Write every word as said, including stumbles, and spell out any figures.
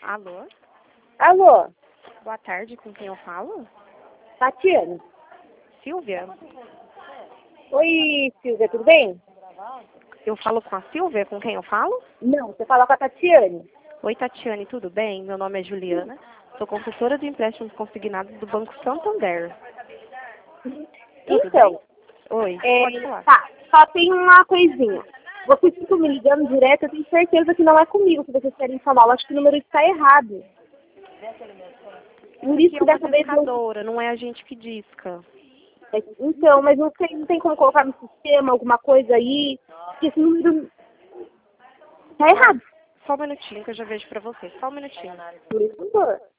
Alô? Alô, Boa tarde, com quem eu falo? Tatiane. Silvia? Oi, Silvia, tudo bem? Eu falo com a Silvia, com quem eu falo? Não, você fala com a Tatiane. Oi, Tatiane, tudo bem? Meu nome é Juliana. Sou consultora de empréstimos consignados do Banco Santander. Tudo Então, bem? Oi, é, pode falar. tá, só tem uma coisinha. Vocês ficam me ligando direto, eu tenho certeza que não é comigo que vocês querem falar. Eu acho que o número está errado. Por isso Aqui é que uma dessa vez eu... discadora, não é a gente que disca. Então, mas não tem, não tem como colocar no sistema alguma coisa aí, porque esse número está errado. Só um minutinho que eu já vejo pra você. Só um minutinho. Por favor.